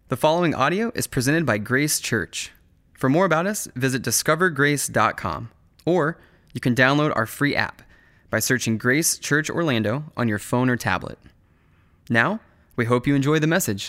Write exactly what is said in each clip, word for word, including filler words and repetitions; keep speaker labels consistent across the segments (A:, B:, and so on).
A: The following audio is presented by Grace Church. For more about us, visit discover grace dot com, or you can download our free app by searching Grace Church Orlando on your phone or tablet. Now, we hope you enjoy the message.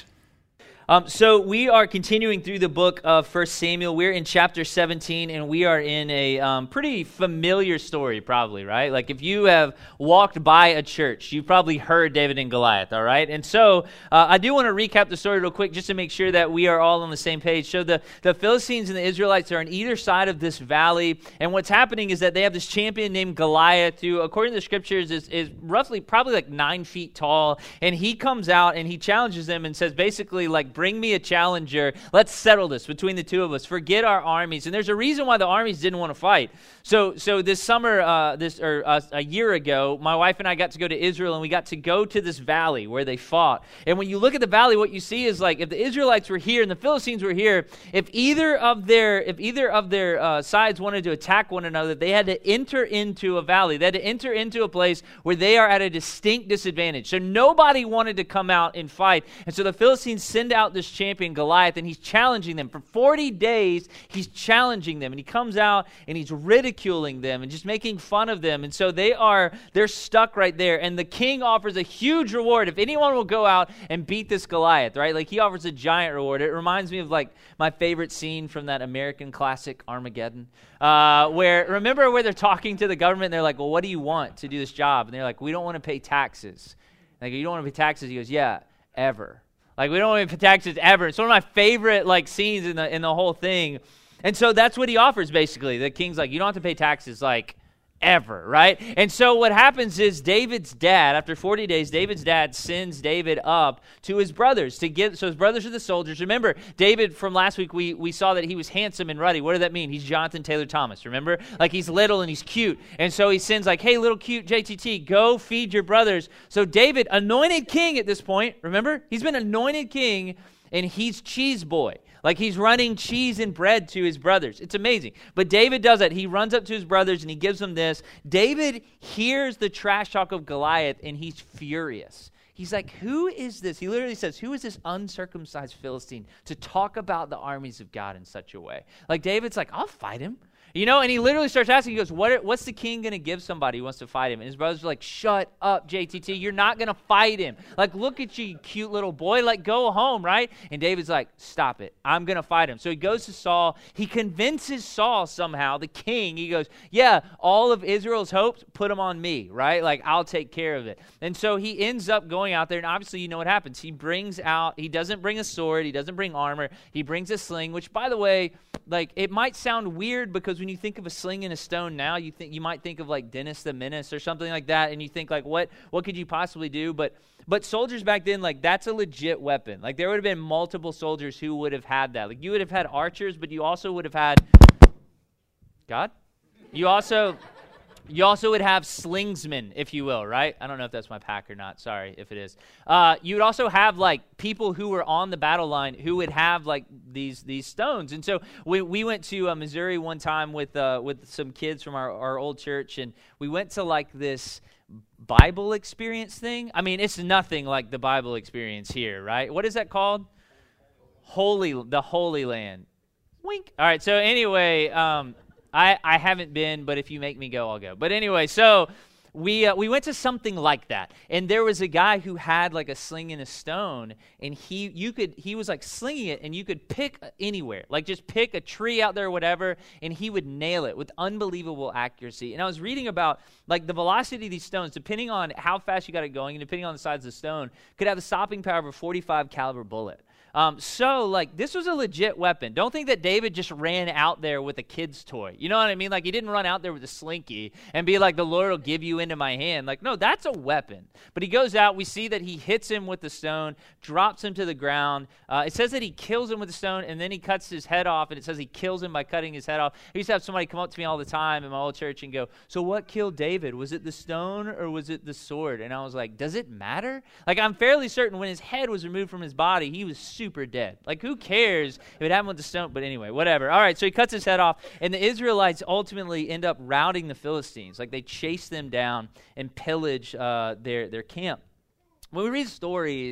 B: Um, so we are continuing through the book of First Samuel. We're in chapter seventeen, and we are in a um, pretty familiar story, probably, right? Like if you have walked by a church, you've probably heard David and Goliath, all right? And so uh, I do want to recap the story real quick just to make sure that we are all on the same page. So the, the Philistines and the Israelites are on either side of this valley, and what's happening is that they have this champion named Goliath who, according to the scriptures, is, is roughly probably like nine feet tall, and he comes out and he challenges them and says basically like, bring me a challenger. Let's settle this between the two of us. Forget our armies. And there's a reason why the armies didn't want to fight. So so this summer, uh, this or uh, a year ago, my wife and I got to go to Israel, and we got to go to this valley where they fought. And when you look at the valley, what you see is like if the Israelites were here and the Philistines were here, if either of their if either of their uh, sides wanted to attack one another, they had to enter into a valley. They had to enter into a place where they are at a distinct disadvantage. So nobody wanted to come out and fight. And so the Philistines send out this champion Goliath, and he's challenging them. For forty days, he's challenging them, and he comes out and he's ridiculing them and just making fun of them. And so they are, they're stuck right there. And the king offers a huge reward if anyone will go out and beat this Goliath, right? Like he offers a giant reward. It reminds me of like my favorite scene from that American classic Armageddon, uh, where, remember where they're talking to the government, and they're like, well, what do you want to do this job? And they're like, we don't want to pay taxes. Like, you don't want to pay taxes? He goes, yeah, ever. Like, we don't want to pay taxes ever. It's one of my favorite, like, scenes in the in the whole thing. And so that's what he offers, basically. The king's like, you don't have to pay taxes, like, ever, right? And so what happens is David's dad, after forty days, David's dad sends David up to his brothers to give, so his brothers are the soldiers. Remember, David, from last week, we, we saw that he was handsome and ruddy. What did that mean? He's Jonathan Taylor Thomas, remember? Like, he's little and he's cute. And so he sends like, hey, little cute J T T, go feed your brothers. So David, anointed king at this point, remember? He's been anointed king, and he's cheese boy. Like he's running cheese and bread to his brothers. It's amazing. But David does that. He runs up to his brothers and he gives them this. David hears the trash talk of Goliath and he's furious. He's like, who is this? He literally says, who is this uncircumcised Philistine to talk about the armies of God in such a way? Like David's like, I'll fight him. You know, and he literally starts asking, he goes, what, what's the king going to give somebody who wants to fight him? And his brothers are like, shut up, J T T. You're not going to fight him. Like, look at you, you cute little boy. Like, go home, right? And David's like, stop it. I'm going to fight him. So he goes to Saul. He convinces Saul somehow, the king. He goes, yeah, all of Israel's hopes, put them on me, right? Like, I'll take care of it. And so he ends up going out there, and obviously you know what happens. He brings out, he doesn't bring a sword. He doesn't bring armor. He brings a sling, which, by the way, like, it might sound weird because when you think of a sling and a stone now, you think you might think of like Dennis the Menace or something like that, and you think like, what what could you possibly do? But but soldiers back then, like that's a legit weapon. Like there would have been multiple soldiers who would have had that. Like you would have had archers, but you also would have had God. You also You also would have slingsmen, if you will, right? I don't know if that's my pack or not. Sorry if it is. Uh, you would also have like people who were on the battle line who would have like these these stones. And so we we went to uh, Missouri one time with uh, with some kids from our, our old church, and we went to like this Bible experience thing. I mean, it's nothing like the Bible experience here, right? What is that called? Holy, the Holy Land. Wink. All right. So anyway. Um, I, I haven't been, but if you make me go, I'll go. But anyway, so we uh, we went to something like that, and there was a guy who had like a sling and a stone, and he you could he was like slinging it, and you could pick anywhere, like just pick a tree out there or whatever, and he would nail it with unbelievable accuracy. And I was reading about like the velocity of these stones, depending on how fast you got it going, and depending on the size of the stone, could have the stopping power of a forty-five caliber bullet. Um, so, like, this was a legit weapon. Don't think that David just ran out there with a kid's toy. You know what I mean? Like, he didn't run out there with a slinky and be like, the Lord will give you into my hand. Like, no, that's a weapon. But he goes out. We see that he hits him with the stone, drops him to the ground. Uh, it says that he kills him with the stone, and then he cuts his head off, and it says he kills him by cutting his head off. I used to have somebody come up to me all the time in my old church and go, so what killed David? Was it the stone or was it the sword? And I was like, does it matter? Like, I'm fairly certain when his head was removed from his body, he was super dead. Like, who cares if it happened with the stone? But anyway, whatever. All right, so he cuts his head off, and the Israelites ultimately end up routing the Philistines. Like, they chase them down and pillage uh, their, their camp. When we read stories,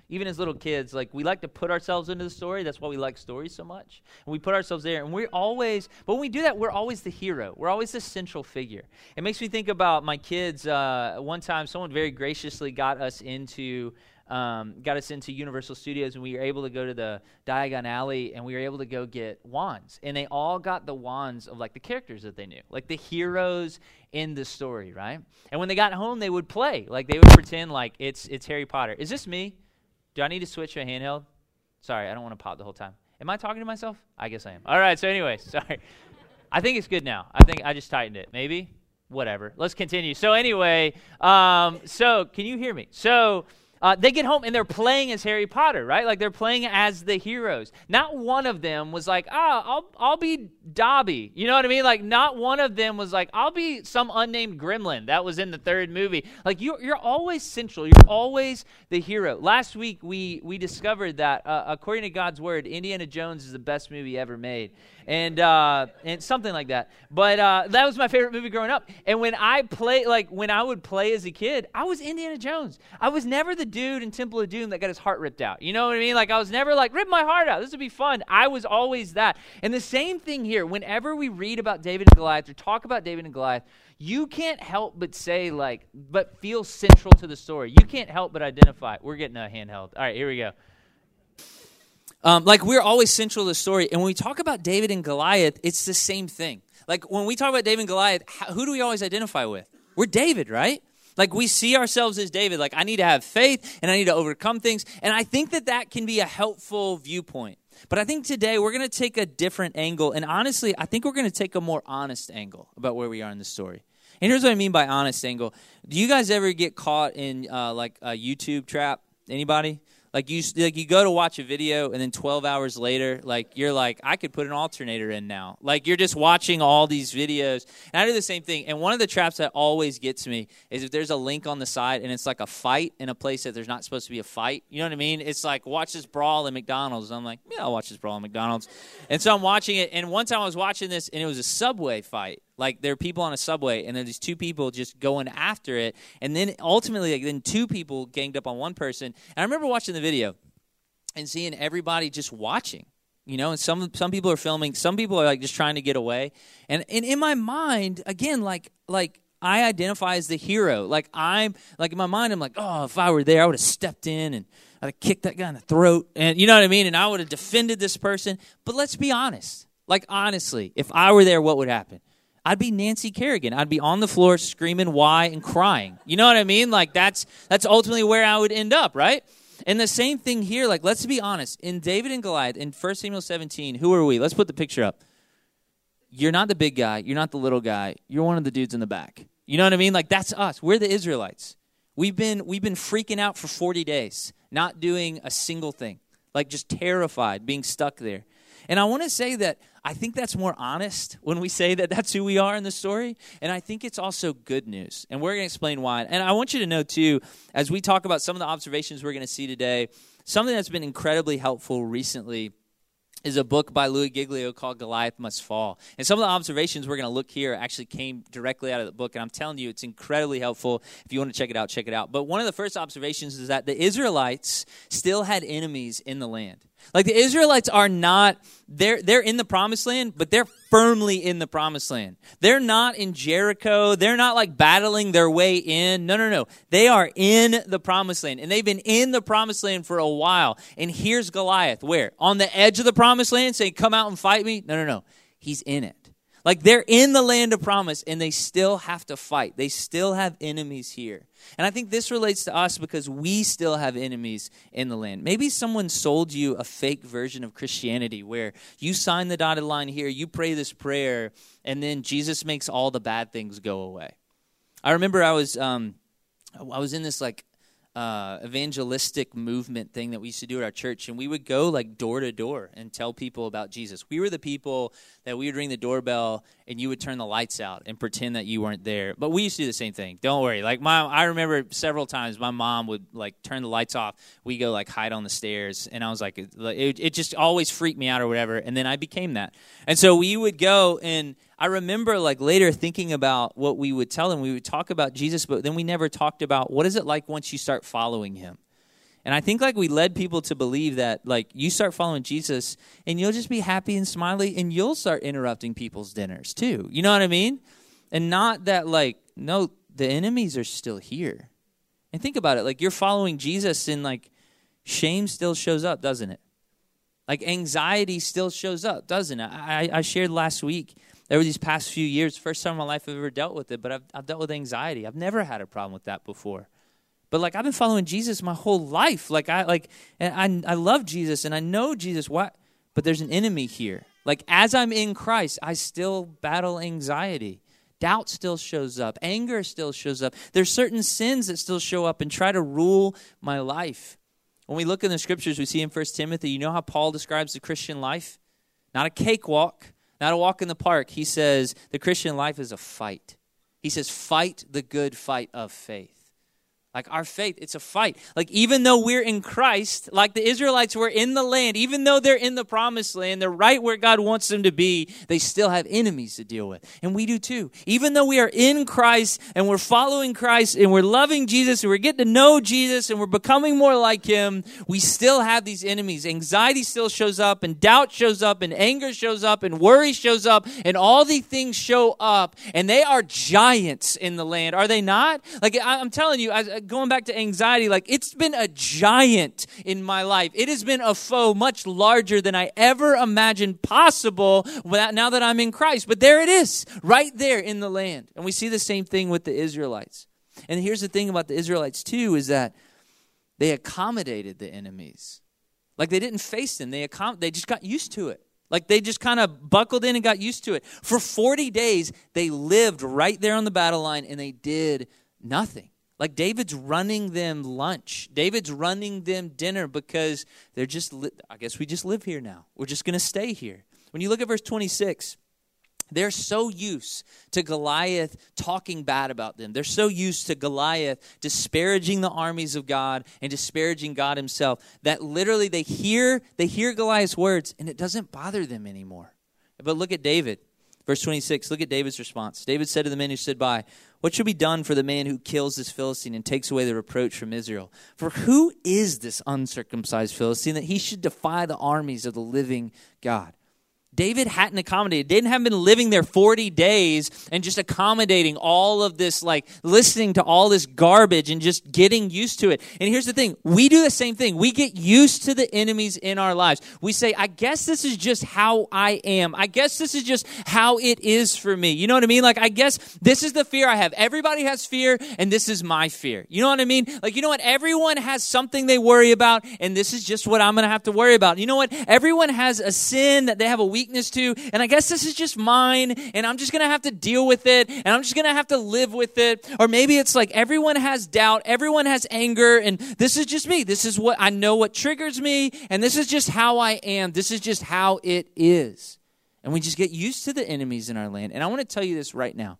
B: even as little kids, like we like to put ourselves into the story. That's why we like stories so much. And we put ourselves there, and we're always, but when we do that, we're always the hero. We're always the central figure. It makes me think about my kids. Uh, one time, someone very graciously got us into Um, got us into Universal Studios, and we were able to go to the Diagon Alley, and we were able to go get wands. And they all got the wands of, like, the characters that they knew, like the heroes in the story, right? And when they got home, they would play. Like, they would pretend like it's it's Harry Potter. Is this me? Do I need to switch to a handheld? Sorry, I don't want to pop the whole time. Am I talking to myself? I guess I am. All right, so anyway, sorry. I think it's good now. I think I just tightened it. Maybe? Whatever. Let's continue. So anyway, um, so can you hear me? So... Uh, they get home and they're playing as Harry Potter, right? Like they're playing as the heroes. Not one of them was like, ah, oh, I'll I'll be Dobby. You know what I mean? Like not one of them was like, I'll be some unnamed gremlin that was in the third movie. Like you, you're always central. You're always the hero. Last week we we discovered that uh, according to God's word, Indiana Jones is the best movie ever made, and uh, and something like that. But uh, that was my favorite movie growing up. And when I play, like when I would play as a kid, I was Indiana Jones. I was never the dude in Temple of Doom that got his heart ripped out. You know what I mean? Like I was never like, rip my heart out. This would be fun. I was always that. And the same thing here. Whenever we read about David and Goliath or talk about David and Goliath, you can't help but say like, but feel central to the story. You can't help but identify. We're getting a handheld. All right, here we go. Um, like we're always central to the story. And when we talk about David and Goliath, it's the same thing. Like when we talk about David and Goliath, how, who do we always identify with? We're David, right? Like we see ourselves as David, like I need to have faith and I need to overcome things. And I think that that can be a helpful viewpoint. But I think today we're going to take a different angle. And honestly, I think we're going to take a more honest angle about where we are in the story. And here's what I mean by honest angle. Do you guys ever get caught in uh, like a YouTube trap? Anybody? Like you, like you go to watch a video, and then twelve hours later, like you're like, I could put an alternator in now. Like you're just watching all these videos, and I do the same thing. And one of the traps that always gets me is if there's a link on the side, and it's like a fight in a place that there's not supposed to be a fight. You know what I mean? It's like watch this brawl in McDonald's. I'm like, yeah, I'll watch this brawl in McDonald's. And so I'm watching it, and one time I was watching this, and it was a Subway fight. Like there are people on a Subway, and then these two people just going after it, and then ultimately, like, then two people ganged up on one person. And I remember watching the video and seeing everybody just watching, you know. And some some people are filming, some people are like just trying to get away. And and in my mind, again, like like I identify as the hero. Like I'm like in my mind, I'm like, oh, if I were there, I would have stepped in and I'd have kicked that guy in the throat, and you know what I mean. And I would have defended this person. But let's be honest. Like honestly, if I were there, what would happen? I'd be Nancy Kerrigan. I'd be on the floor screaming why and crying. You know what I mean? Like that's that's ultimately where I would end up, right? And the same thing here, like let's be honest. In David and Goliath, in First Samuel seventeen, who are we? Let's put the picture up. You're not the big guy. You're not the little guy. You're one of the dudes in the back. You know what I mean? Like that's us. We're the Israelites. We've been we've been freaking out for forty days, not doing a single thing. Like just terrified, being stuck there. And I want to say that I think that's more honest when we say that that's who we are in the story. And I think it's also good news. And we're going to explain why. And I want you to know, too, as we talk about some of the observations we're going to see today, something that's been incredibly helpful recently is a book by Louis Giglio called Goliath Must Fall. And some of the observations we're going to look here actually came directly out of the book. And I'm telling you, it's incredibly helpful. If you want to check it out, check it out. But one of the first observations is that the Israelites still had enemies in the land. Like the Israelites are not, they're they're in the promised land, but they're firmly in the promised land. They're not in Jericho. They're not like battling their way in. No, no, no. They are in the promised land. And they've been in the promised land for a while. And here's Goliath. Where? On the edge of the promised land saying, come out and fight me? No, no, no. He's in it. Like they're in the land of promise and they still have to fight. They still have enemies here. And I think this relates to us because we still have enemies in the land. Maybe someone sold you a fake version of Christianity where you sign the dotted line here, you pray this prayer, and then Jesus makes all the bad things go away. I remember I was um, I was in this like Uh, evangelistic movement thing that we used to do at our church, and we would go like door to door and tell people about Jesus. We were the people that we would ring the doorbell and you would turn the lights out and pretend that you weren't there. But we used to do the same thing. Don't worry. Like my, I remember several times my mom would like turn the lights off. We go like hide on the stairs, and I was like, it, it just always freaked me out or whatever. And then I became that. And so we would go, and I remember like later thinking about what we would tell them. We would talk about Jesus, but then we never talked about what is it like once you start following him. And I think like we led people to believe that like you start following Jesus and you'll just be happy and smiley and you'll start interrupting people's dinners too. You know what I mean? And not that like, no, the enemies are still here. And think about it. Like you're following Jesus and like shame still shows up, doesn't it? Like anxiety still shows up, doesn't it? I, I shared last week, over these past few years, first time in my life I've ever dealt with it, but I've, I've dealt with anxiety. I've never had a problem with that before. But like I've been following Jesus my whole life. Like I like and I I love Jesus and I know Jesus. What? But there's an enemy here. Like as I'm in Christ, I still battle anxiety. Doubt still shows up. Anger still shows up. There's certain sins that still show up and try to rule my life. When we look in the scriptures, we see in First Timothy, you know how Paul describes the Christian life? Not a cakewalk, not a walk in the park. He says the Christian life is a fight. He says, fight the good fight of faith. Like our faith, it's a fight. Like even though we're in Christ, like the Israelites were in the land, even though they're in the promised land, they're right where God wants them to be, they still have enemies to deal with. And we do too. Even though we are in Christ and we're following Christ and we're loving Jesus and we're getting to know Jesus and we're becoming more like him, we still have these enemies. Anxiety still shows up and doubt shows up and anger shows up and worry shows up and all these things show up and they are giants in the land. Are they not? Like I'm telling you, I, going back to anxiety, like it's been a giant in my life. It has been a foe much larger than I ever imagined possible now that I'm in Christ. But there it is, right there in the land. And we see the same thing with the Israelites. And here's the thing about the Israelites too, is that they accommodated the enemies. Like they didn't face them. They accom- they just got used to it. Like they just kind of buckled in and got used to it. For forty days, they lived right there on the battle line and they did nothing. Like David's running them lunch. David's running them dinner because they're just, li- I guess we just live here now. We're just going to stay here. When you look at verse twenty-six, they're so used to Goliath talking bad about them. They're so used to Goliath disparaging the armies of God and disparaging God himself that literally they hear, they hear Goliath's words and it doesn't bother them anymore. But look at David. Verse twenty-six, look at David's response. David said to the men who stood by, what should be done for the man who kills this Philistine and takes away the reproach from Israel? For who is this uncircumcised Philistine that he should defy the armies of the living God? David hadn't accommodated. David hadn't been living there forty days and just accommodating all of this, like listening to all this garbage and just getting used to it. And here's the thing. We do the same thing. We get used to the enemies in our lives. We say, I guess this is just how I am. I guess this is just how it is for me. You know what I mean? Like, I guess this is the fear I have. Everybody has fear, and this is my fear. You know what I mean? Like, you know what? Everyone has something they worry about, and this is just what I'm going to have to worry about. You know what? Everyone has a sin that they have a weakness to, and I guess this is just mine, and I'm just going to have to deal with it, and I'm just going to have to live with it. Or maybe it's like everyone has doubt, everyone has anger, and this is just me. This is what I know what triggers me, and this is just how I am. This is just how it is. And we just get used to the enemies in our land. And I want to tell you this right now.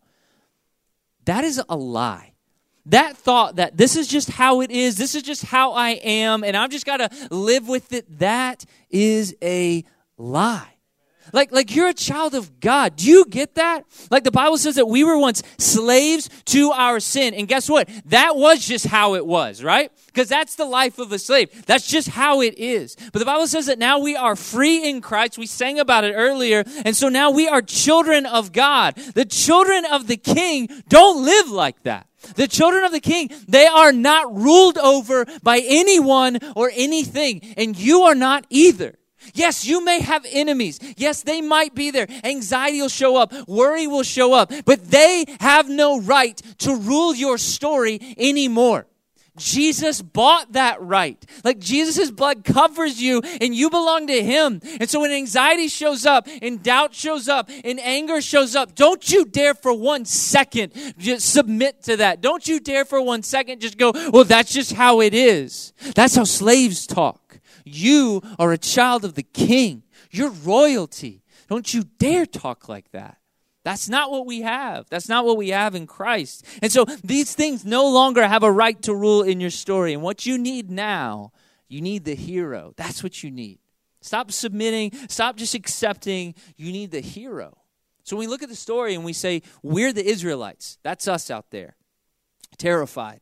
B: That is a lie. That thought that this is just how it is, this is just how I am, and I've just got to live with it, that is a lie. Like, like you're a child of God. Do you get that? Like the Bible says that we were once slaves to our sin. And guess what? That was just how it was, right? Because that's the life of a slave. That's just how it is. But the Bible says that now we are free in Christ. We sang about it earlier. And so now we are children of God. The children of the King don't live like that. The children of the King, they are not ruled over by anyone or anything. And you are not either. Yes, you may have enemies. Yes, they might be there. Anxiety will show up. Worry will show up. But they have no right to rule your story anymore. Jesus bought that right. Like Jesus' blood covers you and you belong to him. And so when anxiety shows up and doubt shows up and anger shows up, don't you dare for one second just submit to that. Don't you dare for one second just go, well, that's just how it is. That's how slaves talk. You are a child of the King. You're royalty. Don't you dare talk like that. That's not what we have. That's not what we have in Christ. And so these things no longer have a right to rule in your story. And what you need now, you need the hero. That's what you need. Stop submitting. Stop just accepting. You need the hero. So when we look at the story and we say, we're the Israelites. That's us out there. Terrified.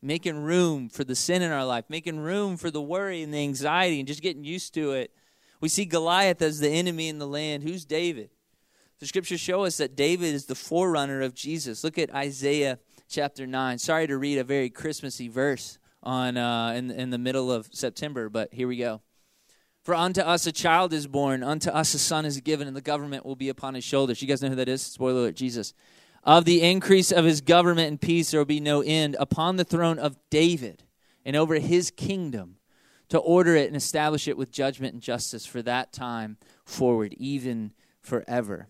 B: making room for the sin in our life, making room for the worry and the anxiety and just getting used to it. We see Goliath as the enemy in the land. Who's David? The scriptures show us that David is the forerunner of Jesus. Look at Isaiah chapter nine. Sorry to read a very Christmassy verse on uh, in, in the middle of September, but here we go. For unto us a child is born, unto us a son is given, and the government will be upon his shoulders. You guys know who that is? Spoiler alert, Jesus. Of the increase of his government and peace there will be no end upon the throne of David and over his kingdom, to order it and establish it with judgment and justice for that time forward, even forever.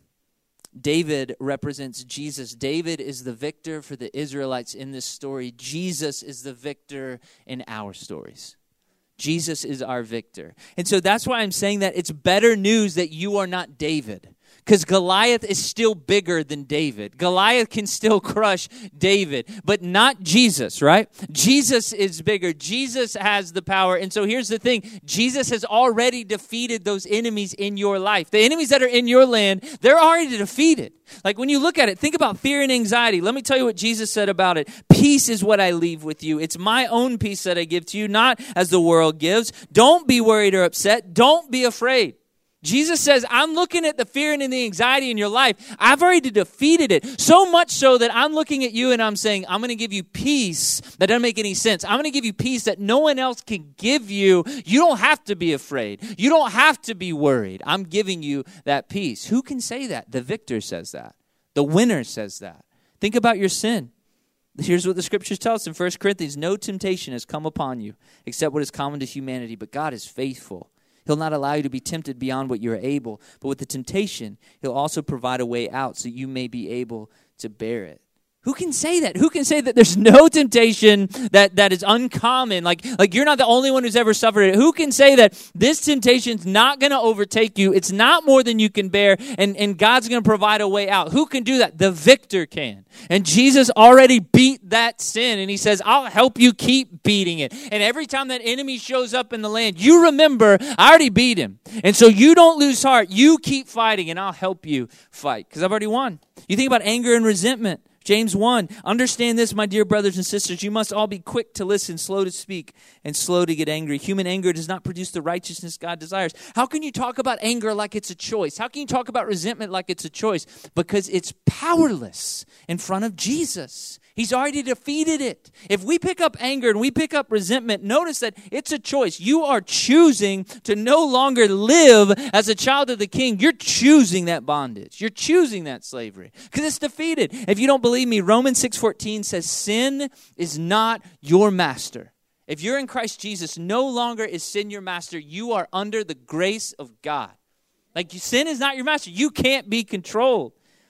B: David represents Jesus. David is the victor for the Israelites in this story. Jesus is the victor in our stories. Jesus is our victor. And so that's why I'm saying that it's better news that you are not David. Because Goliath is still bigger than David. Goliath can still crush David, but not Jesus, right? Jesus is bigger. Jesus has the power. And so here's the thing. Jesus has already defeated those enemies in your life. The enemies that are in your land, they're already defeated. Like when you look at it, think about fear and anxiety. Let me tell you what Jesus said about it. Peace is what I leave with you. It's my own peace that I give to you, not as the world gives. Don't be worried or upset. Don't be afraid. Jesus says, I'm looking at the fear and the anxiety in your life. I've already defeated it. So much so that I'm looking at you and I'm saying, I'm going to give you peace that doesn't make any sense. I'm going to give you peace that no one else can give you. You don't have to be afraid. You don't have to be worried. I'm giving you that peace. Who can say that? The victor says that. The winner says that. Think about your sin. Here's what the scriptures tell us in First Corinthians. No temptation has come upon you except what is common to humanity, but God is faithful. He'll not allow you to be tempted beyond what you're able. But with the temptation, he'll also provide a way out so you may be able to bear it. Who can say that? Who can say that there's no temptation that, that is uncommon? Like, like you're not the only one who's ever suffered it. Who can say that this temptation's not going to overtake you? It's not more than you can bear, and, and God's going to provide a way out. Who can do that? The victor can. And Jesus already beat that sin, and he says, I'll help you keep beating it. And every time that enemy shows up in the land, you remember, I already beat him. And so you don't lose heart. You keep fighting, and I'll help you fight because I've already won. You think about anger and resentment. James one, understand this, my dear brothers and sisters. You must all be quick to listen, slow to speak, and slow to get angry. Human anger does not produce the righteousness God desires. How can you talk about anger like it's a choice? How can you talk about resentment like it's a choice? Because it's powerless in front of Jesus. He's already defeated it. If we pick up anger and we pick up resentment, notice that it's a choice. You are choosing to no longer live as a child of the King. You're choosing that bondage. You're choosing that slavery because it's defeated. If you don't believe me, Romans six fourteen says sin is not your master. If you're in Christ Jesus, no longer is sin your master. You are under the grace of God. Like sin is not your master. You can't be controlled.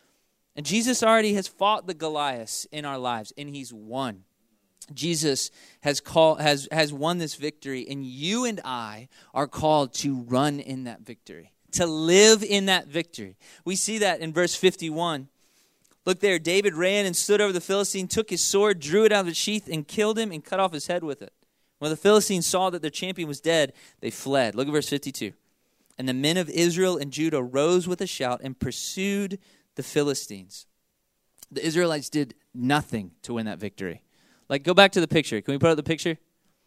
B: And Jesus already has fought the Goliaths in our lives, and he's won. Jesus has called, has, has won this victory, and you and I are called to run in that victory, to live in that victory. We see that in verse fifty-one. Look there, David ran and stood over the Philistine, took his sword, drew it out of its sheath, and killed him and cut off his head with it. When the Philistines saw that their champion was dead, they fled. Look at verse fifty-two. And the men of Israel and Judah rose with a shout and pursued the Philistines. The Israelites did nothing to win that victory. Like, go back to the picture. Can we put up the picture?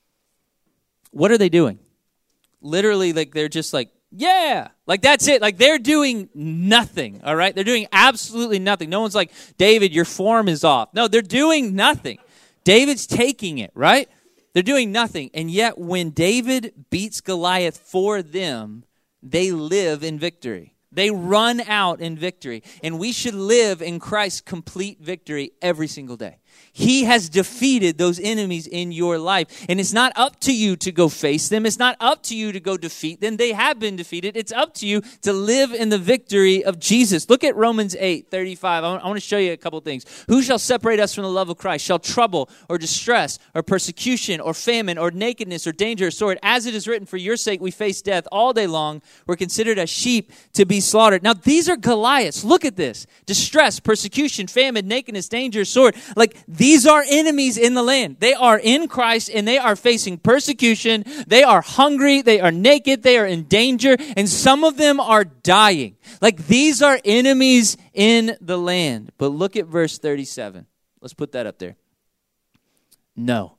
B: What are they doing? Literally, like, they're just like, yeah, like that's it. Like they're doing nothing, all right? They're doing absolutely nothing. No one's like, David, your form is off. No, they're doing nothing. David's taking it, right? They're doing nothing. And yet when David beats Goliath for them, they live in victory. They run out in victory. And we should live in Christ's complete victory every single day. He has defeated those enemies in your life. And it's not up to you to go face them. It's not up to you to go defeat them. They have been defeated. It's up to you to live in the victory of Jesus. Look at Romans eight thirty-five. I want to show you a couple things. Who shall separate us from the love of Christ? Shall trouble or distress or persecution or famine or nakedness or danger or sword? As it is written, for your sake we face death all day long. We're considered as sheep to be slaughtered. Now these are Goliaths. Look at this. Distress, persecution, famine, nakedness, danger, sword. Like these are enemies in the land. They are in Christ and they are facing persecution. They are hungry. They are naked. They are in danger. And some of them are dying. Like these are enemies in the land. But look at verse thirty-seven. Let's put that up there. No,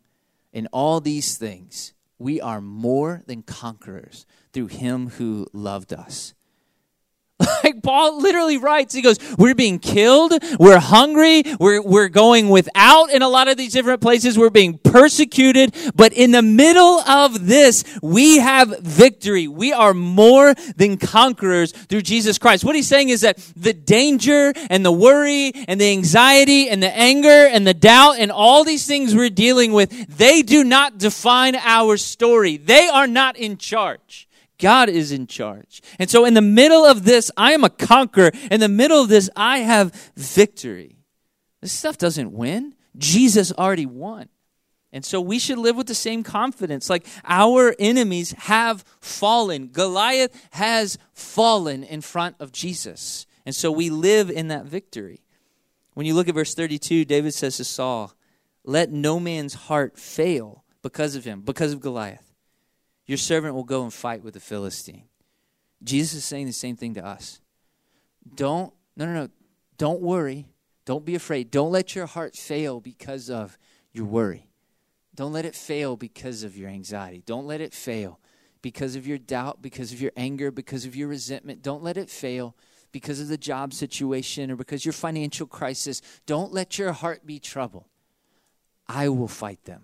C: In all these things, we are more than conquerors through him who loved us. Like Paul literally writes, he goes, we're being killed, we're hungry, we're we're going without in a lot of these different places, we're being persecuted, but in the middle of this, we have victory. We are more than conquerors through Jesus Christ. What he's saying is that the danger and the worry and the anxiety and the anger and the doubt and all these things we're dealing with, they do not define our story. They are not in charge. God is in charge. And so in the middle of this, I am a conqueror. In the middle of this, I have victory. This stuff doesn't win. Jesus already won. And so we should live with the same confidence. Like our enemies have fallen. Goliath has fallen in front of Jesus. And so we live in that victory. When you look at verse thirty-two, David says to Saul, let no man's heart fail because of him, because of Goliath. Your servant will go and fight with the Philistine. Jesus is saying the same thing to us. Don't, no, no, no. Don't worry. Don't be afraid. Don't let your heart fail because of your worry. Don't let it fail because of your anxiety. Don't let it fail because of your doubt, because of your anger, because of your resentment. Don't let it fail because of the job situation or because of your financial crisis. Don't let your heart be troubled. I will fight them.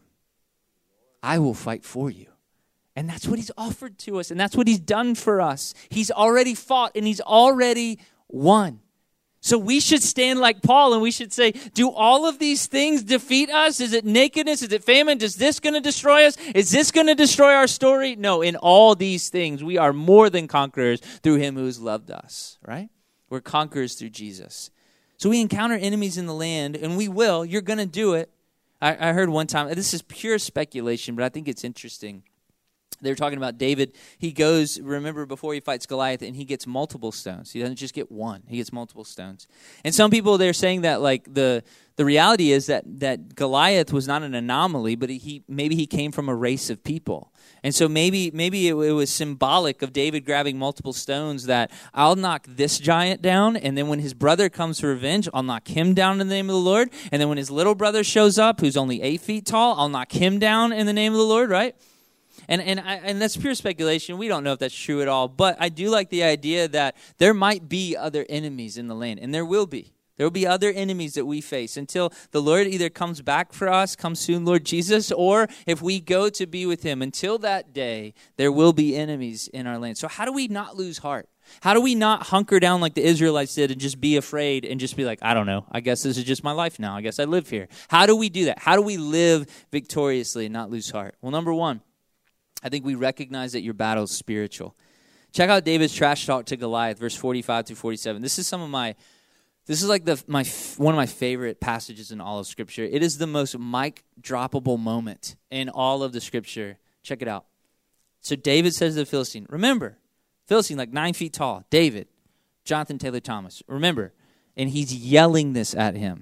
C: I will fight for you. And that's what he's offered to us. And that's what he's done for us. He's already fought and he's already won. So we should stand like Paul and we should say, do all of these things defeat us? Is it nakedness? Is it famine? Is this going to destroy us? Is this going to destroy our story? No, in all these things, we are more than conquerors through him who has loved us, right? We're conquerors through Jesus. So we encounter enemies in the land and we will. You're going to do it. I, I heard one time, this is pure speculation, but I think it's interesting. They were talking about David. He goes, remember, before he fights Goliath, and he gets multiple stones. He doesn't just get one. He gets multiple stones. And some people, they're saying that, like, the the reality is that that Goliath was not an anomaly, but he maybe he came from a race of people. And so maybe maybe it, it was symbolic of David grabbing multiple stones that I'll knock this giant down, and then when his brother comes for revenge, I'll knock him down in the name of the Lord. And then when his little brother shows up, who's only eight feet tall, I'll knock him down in the name of the Lord, right? And and I, and that's pure speculation. We don't know if that's true at all. But I do like the idea that there might be other enemies in the land. And there will be. There will be other enemies that we face until the Lord either comes back for us, come soon, Lord Jesus, or if we go to be with him. Until that day, there will be enemies in our land. So how do we not lose heart? How do we not hunker down like the Israelites did and just be afraid and just be like, I don't know, I guess this is just my life now. I guess I live here. How do we do that? How do we live victoriously and not lose heart? Well, number one, I think we recognize that your battle is spiritual. Check out David's trash talk to Goliath, verse forty-five through forty-seven. This is some of my, this is like the my one of my favorite passages in all of Scripture. It is the most mic droppable moment in all of the Scripture. Check it out. So David says to the Philistine, remember, Philistine like nine feet tall, David, Jonathan Taylor Thomas, remember, and he's yelling this at him.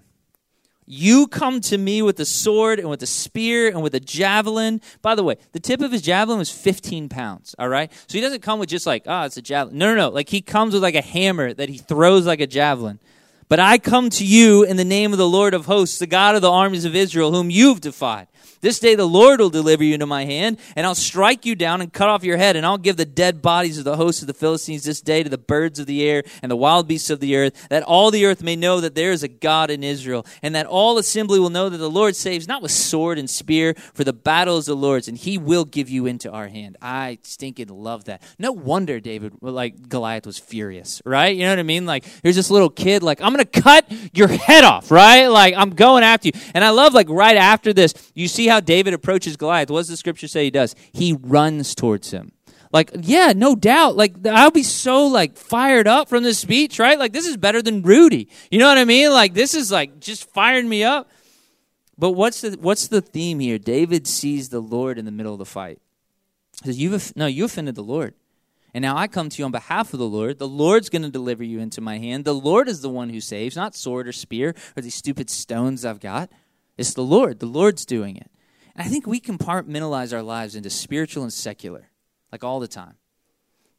C: You come to me with a sword and with a spear and with a javelin. By the way, the tip of his javelin was fifteen pounds, all right? So he doesn't come with just like, oh, it's a javelin. No, no, no. Like he comes with like a hammer that he throws like a javelin. But I come to you in the name of the Lord of hosts, the God of the armies of Israel, whom you've defied. This day the Lord will deliver you into my hand, and I'll strike you down and cut off your head, and I'll give the dead bodies of the hosts of the Philistines this day to the birds of the air and the wild beasts of the earth, that all the earth may know that there is a God in Israel, and that all assembly will know that the Lord saves not with sword and spear, for the battle is the Lord's, and he will give you into our hand. I stinking love that. No wonder David, like Goliath, was furious, right? You know what I mean? Like, here's this little kid, like, I'm going to cut your head off, right? Like, I'm going after you. And I love, like, right after this, you see how David approaches Goliath. What does the scripture say he does? He runs towards him. Like, yeah, no doubt. Like, I'll be so, like, fired up from this speech, right? Like, this is better than Rudy. You know what I mean? Like, this is, like, just firing me up. But what's the what's the theme here? David sees the Lord in the middle of the fight. He says, You've, no, you offended the Lord. And now I come to you on behalf of the Lord. The Lord's going to deliver you into my hand. The Lord is the one who saves, not sword or spear or these stupid stones I've got. It's the Lord. The Lord's doing it. And I think we compartmentalize our lives into spiritual and secular, like all the time.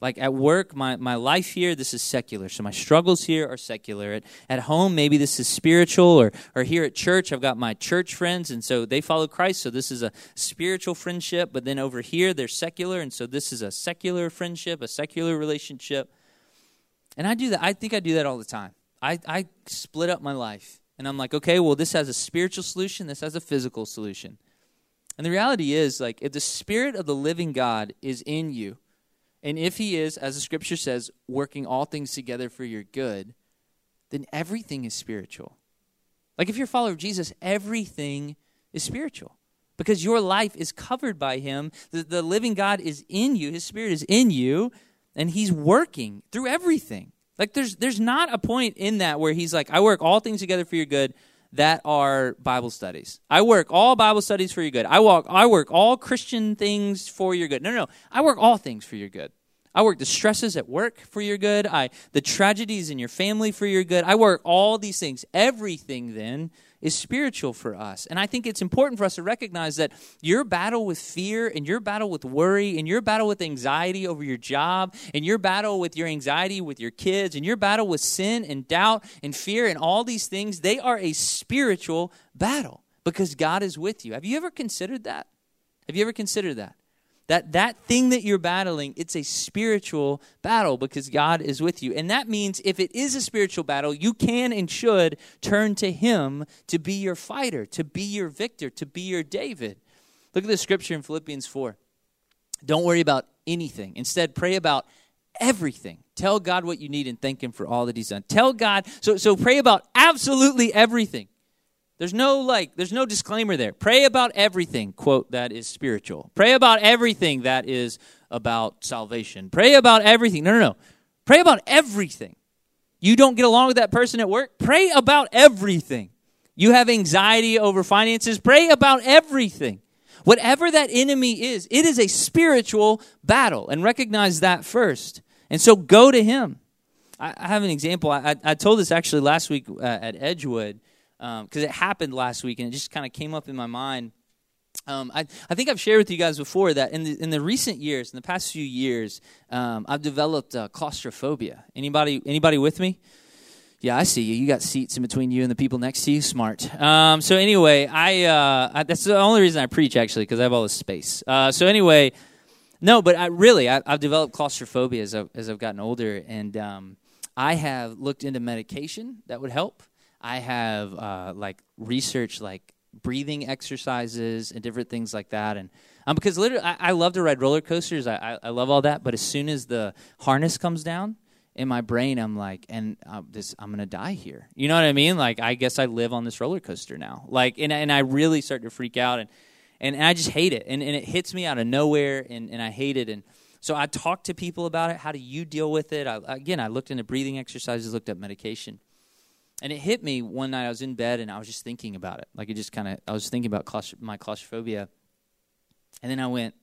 C: Like at work, my, my life here, this is secular. So my struggles here are secular. At, at home, maybe this is spiritual. Or, or here at church, I've got my church friends, and so they follow Christ. So this is a spiritual friendship. But then over here, they're secular, and so this is a secular friendship, a secular relationship. And I do that. I think I do that all the time. I, I split up my life. And I'm like, okay, well, this has a spiritual solution. This has a physical solution. And the reality is, like, if the Spirit of the living God is in you, and if he is, as the scripture says, working all things together for your good, then everything is spiritual. Like if you're a follower of Jesus, everything is spiritual because your life is covered by him. The, the living God is in you. His Spirit is in you, and he's working through everything. Like there's there's not a point in that where he's like, I work all things together for your good that are Bible studies. I work all Bible studies for your good. I walk, I work all Christian things for your good. No, no, no. I work all things for your good. I work the stresses at work for your good. I the tragedies in your family for your good. I work all these things. Everything then is spiritual for us. And I think it's important for us to recognize that your battle with fear and your battle with worry and your battle with anxiety over your job and your battle with your anxiety with your kids and your battle with sin and doubt and fear and all these things, they are a spiritual battle because God is with you. Have you ever considered that? Have you ever considered that? That that thing that you're battling, it's a spiritual battle because God is with you. And that means if it is a spiritual battle, you can and should turn to him to be your fighter, to be your victor, to be your David. Look at the scripture in Philippians four. Don't worry about anything. Instead, pray about everything. Tell God what you need and thank him for all that he's done. Tell God, so, so pray about absolutely everything. There's no like, there's no disclaimer there. Pray about everything, quote, that is spiritual. Pray about everything that is about salvation. Pray about everything. No, no, no. Pray about everything. You don't get along with that person at work? Pray about everything. You have anxiety over finances? Pray about everything. Whatever that enemy is, it is a spiritual battle, and recognize that first. And so go to him. I, I have an example. I, I, I told this actually last week uh, at Edgewood, because um, it happened last week, and it just kind of came up in my mind. Um, I, I think I've shared with you guys before that in the in the recent years, in the past few years, um, I've developed uh, claustrophobia. Anybody anybody with me? Yeah, I see you. You got seats in between you and the people next to you. Smart. Um, so anyway, I, uh, I that's the only reason I preach, actually, because I have all this space. Uh, so anyway, no, but I really, I, I've developed claustrophobia as, I, as I've gotten older, and um, I have looked into medication that would help. I have uh, like researched like breathing exercises and different things like that, and um, because literally I, I love to ride roller coasters. I, I I love all that, but as soon as the harness comes down in my brain, I'm like, and uh, this I'm gonna die here. You know what I mean? Like I guess I live on this roller coaster now. Like and and I really start to freak out, and and, and I just hate it, and and it hits me out of nowhere, and and I hate it, and so I talked to people about it. How do you deal with it? I, again, I looked into breathing exercises, looked up medication. And it hit me one night. I was in bed, and I was just thinking about it. Like, it just kind of, I was thinking about claustro- my claustrophobia. And then I went,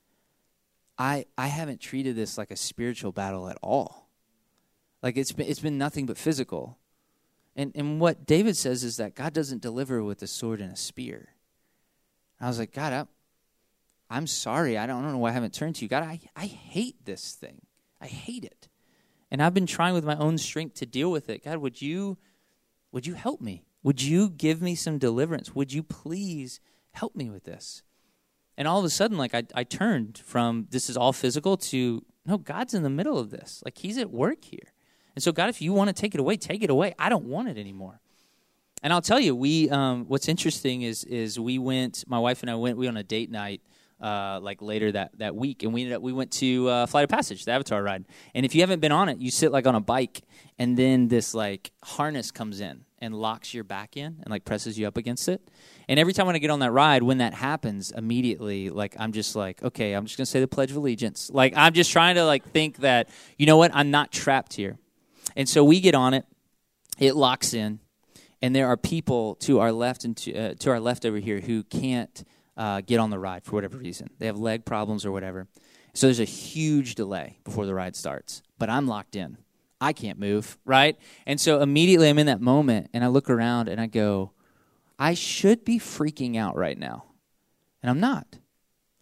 C: I I haven't treated this like a spiritual battle at all. Like, it's been, it's been nothing but physical. And and what David says is that God doesn't deliver with a sword and a spear. I was like, God, I, I'm sorry. I don't, I don't know why I haven't turned to you. God, I, I hate this thing. I hate it. And I've been trying with my own strength to deal with it. God, would you... Would you help me? Would you give me some deliverance? Would you please help me with this? And all of a sudden, like I, I turned from this is all physical to, no, God's in the middle of this. Like he's at work here. And so God, if you want to take it away, take it away. I don't want it anymore. And I'll tell you, we um, what's interesting is is we went, my wife and I went, we went on a date night uh, like later that, that week. And we ended up, we went to uh, Flight of Passage, the Avatar ride. And if you haven't been on it, you sit like on a bike and then this like harness comes in and locks your back in and like presses you up against it. And every time when I get on that ride, when that happens, immediately, like I'm just like, okay, I'm just going to say the Pledge of Allegiance. Like I'm just trying to like think that, you know what, I'm not trapped here. And so we get on it, it locks in, and there are people to our left and to, uh, to our left over here who can't uh, get on the ride for whatever reason. They have leg problems or whatever. So there's a huge delay before the ride starts, but I'm locked in. I can't move, right? And so immediately I'm in that moment, and I look around, and I go, I should be freaking out right now, and I'm not.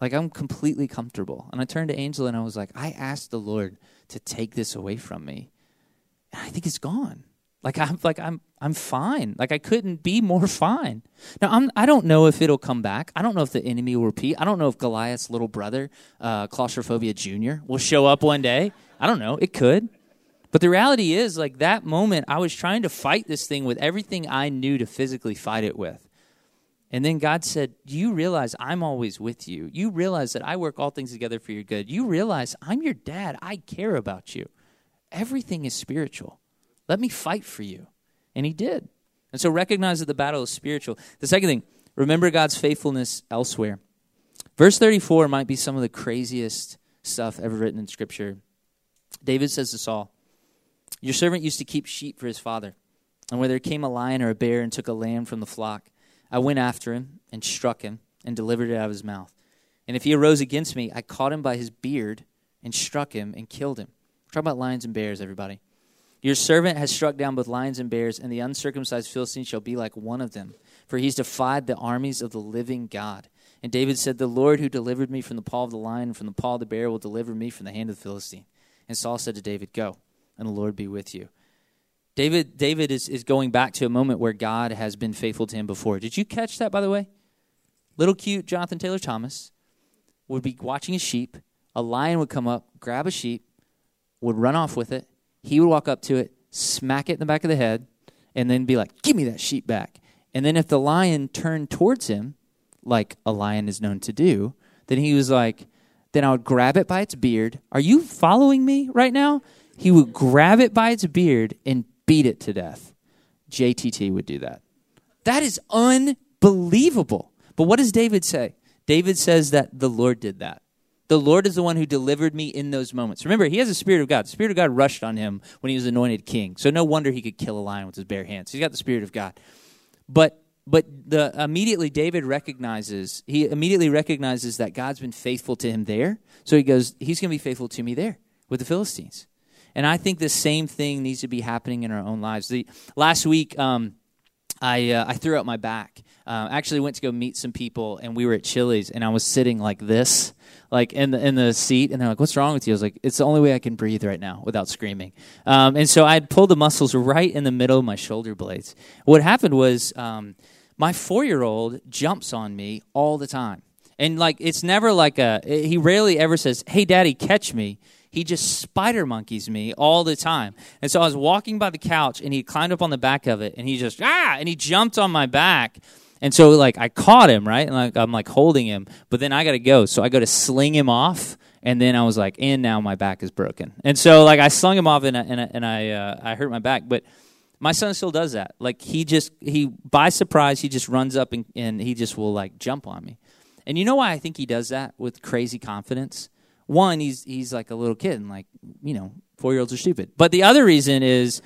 C: Like, I'm completely comfortable. And I turned to Angela and I was like, I asked the Lord to take this away from me. And I think it's gone. Like, I'm like I'm I'm fine. Like, I couldn't be more fine. Now, I'm, I don't know if it'll come back. I don't know if the enemy will repeat. I don't know if Goliath's little brother, uh, Claustrophobia Junior, will show up one day. I don't know. It could. But the reality is, like, that moment, I was trying to fight this thing with everything I knew to physically fight it with. And then God said, do you realize I'm always with you? You realize that I work all things together for your good. You realize I'm your dad. I care about you. Everything is spiritual. Let me fight for you. And he did. And so recognize that the battle is spiritual. The second thing, remember God's faithfulness elsewhere. Verse thirty-four might be some of the craziest stuff ever written in Scripture. David says to Saul, your servant used to keep sheep for his father. And where there came a lion or a bear and took a lamb from the flock, I went after him and struck him and delivered it out of his mouth. And if he arose against me, I caught him by his beard and struck him and killed him. We're talking about lions and bears, everybody. Your servant has struck down both lions and bears, and the uncircumcised Philistine shall be like one of them, for he's defied the armies of the living God. And David said, the Lord who delivered me from the paw of the lion and from the paw of the bear will deliver me from the hand of the Philistine. And Saul said to David, go, and the Lord be with you. David David is, is going back to a moment where God has been faithful to him before. Did you catch that, by the way? Little cute Jonathan Taylor Thomas would be watching his sheep. A lion would come up, grab a sheep, would run off with it. He would walk up to it, smack it in the back of the head, and then be like, give me that sheep back. And then if the lion turned towards him, like a lion is known to do, then he was like, then I would grab it by its beard. Are you following me right now? He would grab it by its beard and beat it to death. J T T would do that. That is unbelievable. But what does David say? David says that the Lord did that. The Lord is the one who delivered me in those moments. Remember, he has the Spirit of God. The Spirit of God rushed on him when he was anointed king. So no wonder he could kill a lion with his bare hands. He's got the Spirit of God. But but the immediately David recognizes, he immediately recognizes that God's been faithful to him there. So he goes, he's going to be faithful to me there with the Philistines. And I think the same thing needs to be happening in our own lives. The, last week, um, I uh, I threw out my back. Uh, actually went to go meet some people, and we were at Chili's, and I was sitting like this, like in the in the seat, and they're like, what's wrong with you? I was like, it's the only way I can breathe right now without screaming. Um, and so I had pulled the muscles right in the middle of my shoulder blades. What happened was um, my four-year-old jumps on me all the time. And like it's never like a, he rarely ever says, hey, Daddy, catch me. He just spider monkeys me all the time. And so I was walking by the couch, and he climbed up on the back of it, and he just, ah, and he jumped on my back. And so, like, I caught him, right? And like, I'm, like, holding him. But then I got to go. So I go to sling him off, and then I was like, and now my back is broken. And so, like, I slung him off, and I, and I, and I, uh, I hurt my back. But my son still does that. Like, he just, he, by surprise, he just runs up, and, and he just will, like, jump on me. And you know why I think he does that with crazy confidence? One, he's he's like a little kid, and like, you know, four-year-olds are stupid. But the other reason is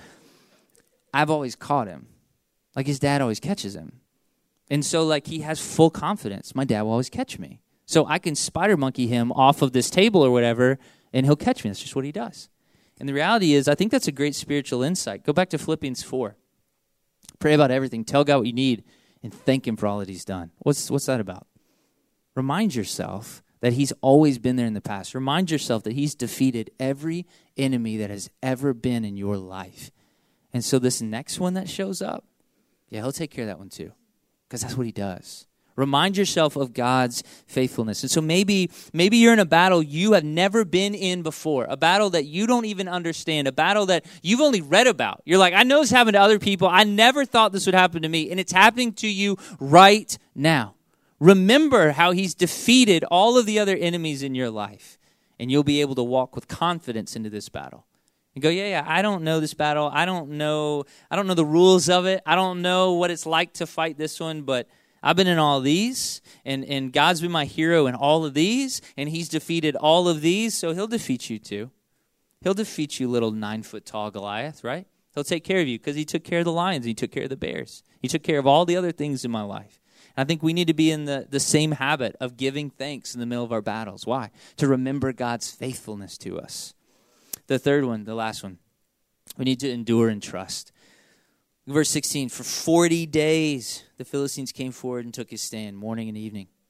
C: I've always caught him. Like, his dad always catches him. And so, like, he has full confidence. My dad will always catch me. So I can spider monkey him off of this table or whatever, and he'll catch me. That's just what he does. And the reality is, I think that's a great spiritual insight. Go back to Philippians four. Pray about everything. Tell God what you need, and thank him for all that he's done. What's what's that about? Remind yourself that he's always been there in the past. Remind yourself that he's defeated every enemy that has ever been in your life. And so this next one that shows up, yeah, he'll take care of that one too, because that's what he does. Remind yourself of God's faithfulness. And so maybe maybe you're in a battle you have never been in before, a battle that you don't even understand, a battle that you've only read about. You're like, I know it's happened to other people. I never thought this would happen to me, and it's happening to you right now. Remember how he's defeated all of the other enemies in your life, and you'll be able to walk with confidence into this battle. And go, yeah, yeah, I don't know this battle. I don't know, I don't know the rules of it. I don't know what it's like to fight this one, but I've been in all of these, and, and God's been my hero in all of these, and he's defeated all of these, so he'll defeat you too. He'll defeat you, little nine-foot-tall Goliath, right? He'll take care of you because he took care of the lions, he took care of the bears. He took care of all the other things in my life. I think we need to be in the, the same habit of giving thanks in the middle of our battles. Why? To remember God's faithfulness to us. The third one, the last one, we need to endure and trust. Verse sixteen, for forty days the Philistines came forward and took his stand, morning and evening.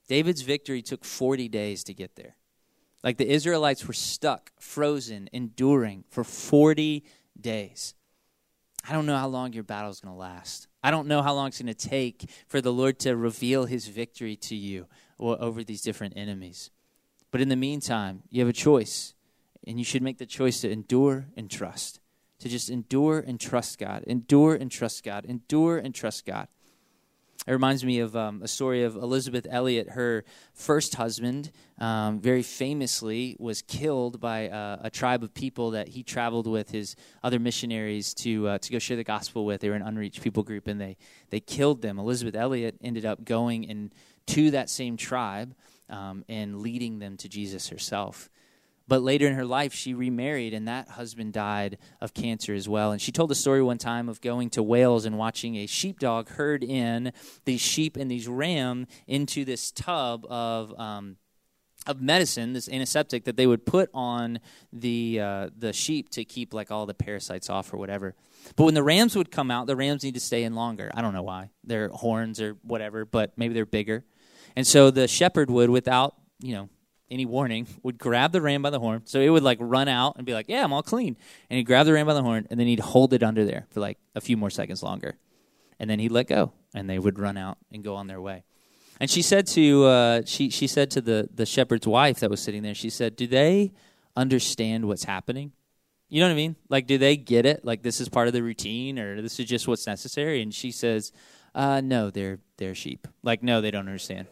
C: David's victory took forty days to get there. Like the Israelites were stuck, frozen, enduring for forty days. I don't know how long your battle is going to last. I don't know how long it's going to take for the Lord to reveal his victory to you over these different enemies. But in the meantime, you have a choice, and you should make the choice to endure and trust, to just endure and trust God, endure and trust God, endure and trust God. It reminds me of um, a story of Elizabeth Elliot. Her first husband, um, very famously, was killed by uh, a tribe of people that he traveled with his other missionaries to uh, to go share the gospel with. They were an unreached people group, and they they killed them. Elizabeth Elliot ended up going and to that same tribe um, and leading them to Jesus herself. But later in her life, she remarried, and that husband died of cancer as well. And she told a story one time of going to Wales and watching a sheepdog herd in these sheep and these ram into this tub of um, of medicine, this antiseptic that they would put on the uh, the sheep to keep like all the parasites off or whatever. But when the rams would come out, the rams need to stay in longer. I don't know why. Their horns or whatever, but maybe they're bigger. And so the shepherd would, without, you know, any warning, would grab the ram by the horn. So it would like run out and be like, yeah, I'm all clean. And he'd grab the ram by the horn, and then he'd hold it under there for like a few more seconds longer. And then he'd let go, and they would run out and go on their way. And she said to uh, she she said to the, the shepherd's wife that was sitting there, she said, do they understand what's happening? You know what I mean? Like, do they get it? Like, this is part of the routine, or this is just what's necessary? And she says, uh, no, they're they're sheep. Like, no, they don't understand.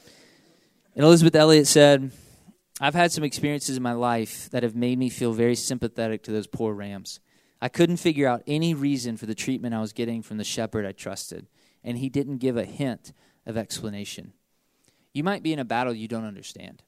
C: And Elizabeth Elliot said, I've had some experiences in my life that have made me feel very sympathetic to those poor rams. I couldn't figure out any reason for the treatment I was getting from the shepherd I trusted, and he didn't give a hint of explanation. You might be in a battle you don't understand.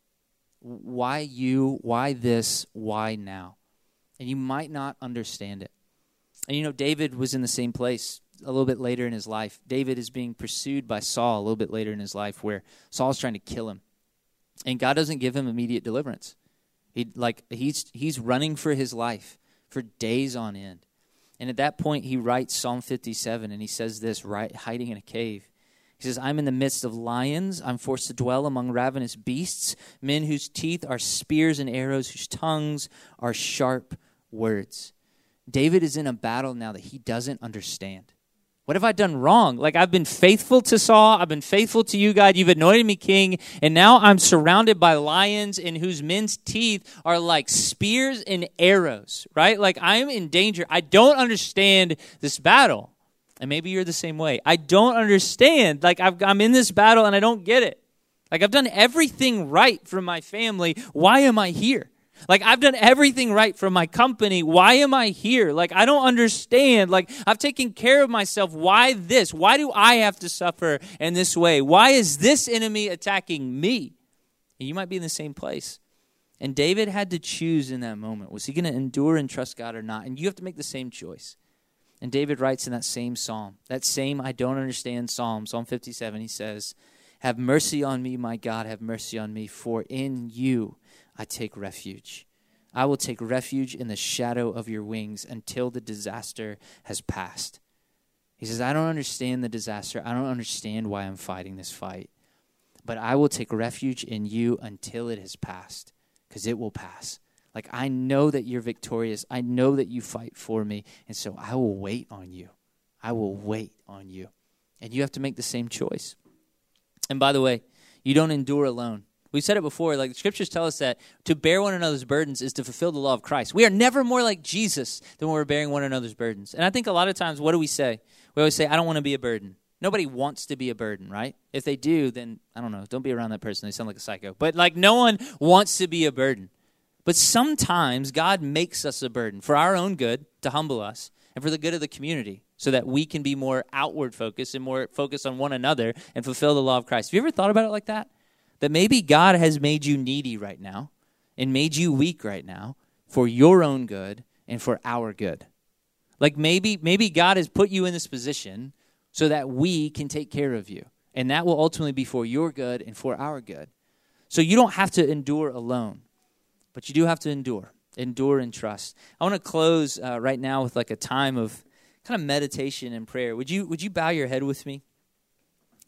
C: Why you? Why this? Why now? And you might not understand it. And you know, David was in the same place a little bit later in his life. David is being pursued by Saul a little bit later in his life, where Saul's trying to kill him. And God doesn't give him immediate deliverance. He like he's he's running for his life for days on end. And at that point, he writes Psalm fifty-seven, and he says this, right, hiding in a cave. He says, I'm in the midst of lions. I'm forced to dwell among ravenous beasts, men whose teeth are spears and arrows, whose tongues are sharp words. David is in a battle now that he doesn't understand. What have I done wrong? Like, I've been faithful to Saul. I've been faithful to you, God. You've anointed me king. And now I'm surrounded by lions in whose men's teeth are like spears and arrows, right? Like, I'm in danger. I don't understand this battle. And maybe you're the same way. I don't understand. Like, I've, I'm in this battle and I don't get it. Like, I've done everything right for my family. Why am I here? Like, I've done everything right for my company. Why am I here? Like, I don't understand. Like, I've taken care of myself. Why this? Why do I have to suffer in this way? Why is this enemy attacking me? And you might be in the same place. And David had to choose in that moment. Was he going to endure and trust God or not? And you have to make the same choice. And David writes in that same psalm, that same I don't understand psalm, Psalm fifty-seven, he says, have mercy on me, my God, have mercy on me, for in you I take refuge. I will take refuge in the shadow of your wings until the disaster has passed. He says, I don't understand the disaster. I don't understand why I'm fighting this fight. But I will take refuge in you until it has passed, because it will pass. Like, I know that you're victorious. I know that you fight for me. And so I will wait on you. I will wait on you. And you have to make the same choice. And by the way, you don't endure alone. We've said it before, like the scriptures tell us that to bear one another's burdens is to fulfill the law of Christ. We are never more like Jesus than when we're bearing one another's burdens. And I think a lot of times, what do we say? We always say, I don't want to be a burden. Nobody wants to be a burden, right? If they do, then, I don't know, don't be around that person. They sound like a psycho. But like, no one wants to be a burden. But sometimes God makes us a burden for our own good, to humble us, and for the good of the community, so that we can be more outward focused and more focused on one another and fulfill the law of Christ. Have you ever thought about it like that? That maybe God has made you needy right now and made you weak right now for your own good and for our good. Like maybe maybe God has put you in this position so that we can take care of you. And that will ultimately be for your good and for our good. So you don't have to endure alone, but you do have to endure. Endure and trust. I want to close uh, right now with like a time of kind of meditation and prayer. Would you would you bow your head with me?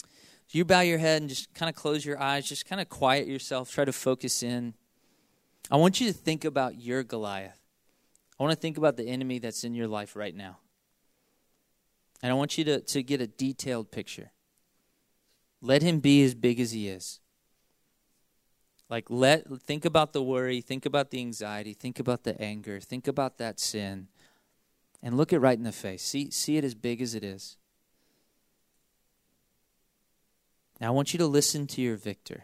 C: So you bow your head and just kind of close your eyes. Just kind of quiet yourself. Try to focus in. I want you to think about your Goliath. I want to think about the enemy that's in your life right now. And I want you to, to get a detailed picture. Let him be as big as he is. Like, let think about the worry, think about the anxiety, think about the anger, think about that sin, and look it right in the face. See, see it as big as it is. Now, I want you to listen to your victor.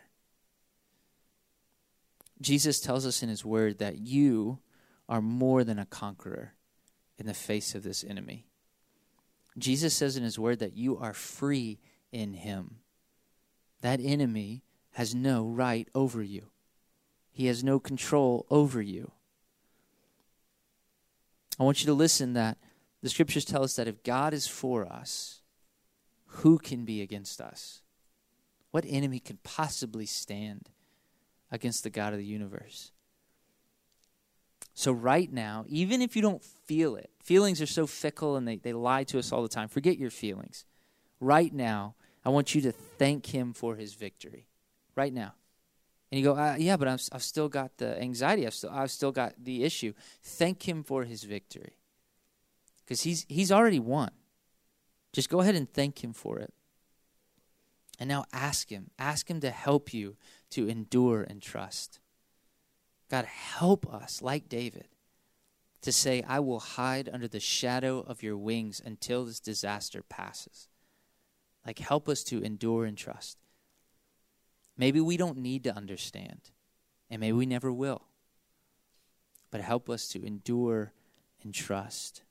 C: Jesus tells us in his word that you are more than a conqueror in the face of this enemy. Jesus says in his word that you are free in him. That enemy has no right over you. He has no control over you. I want you to listen that the scriptures tell us that if God is for us, who can be against us? What enemy can possibly stand against the God of the universe? So right now, even if you don't feel it, feelings are so fickle and they, they lie to us all the time. Forget your feelings. Right now, I want you to thank him for his victory. Right now. And you go, uh, yeah, but I've, I've still got the anxiety. I've still, I've still got the issue. Thank him for his victory. Because he's, he's already won. Just go ahead and thank him for it. And now ask him. Ask him to help you to endure and trust. God, help us, like David, to say, I will hide under the shadow of your wings until this disaster passes. Like, help us to endure and trust. Maybe we don't need to understand, and maybe we never will. But help us to endure and trust.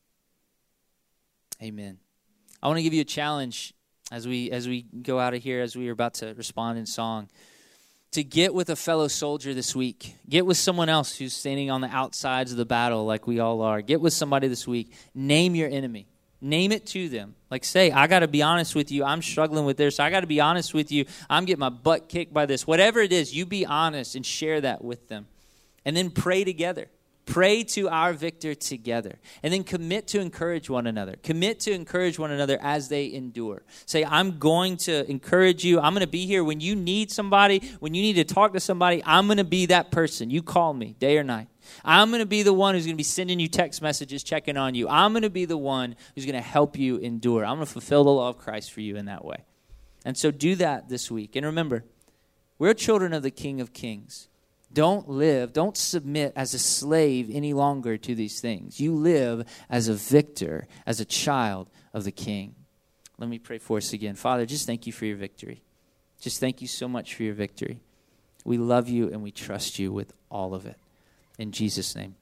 C: Amen. I want to give you a challenge as we as we go out of here, as we are about to respond in song, to get with a fellow soldier this week. Get with someone else who's standing on the outsides of the battle like we all are. Get with somebody this week. Name your enemy. Name it to them. Like, say, I got to be honest with you. I'm struggling with this. I got to be honest with you. I'm getting my butt kicked by this. Whatever it is, you be honest and share that with them. And then pray together. Pray to our victor together. And then commit to encourage one another. Commit to encourage one another as they endure. Say, I'm going to encourage you. I'm going to be here when you need somebody, when you need to talk to somebody. I'm going to be that person. You call me day or night. I'm going to be the one who's going to be sending you text messages, checking on you. I'm going to be the one who's going to help you endure. I'm going to fulfill the law of Christ for you in that way. And so do that this week. And remember, we're children of the King of Kings. Don't live, don't submit as a slave any longer to these things. You live as a victor, as a child of the King. Let me pray for us again. Father, just thank you for your victory. Just thank you so much for your victory. We love you and we trust you with all of it. In Jesus' name.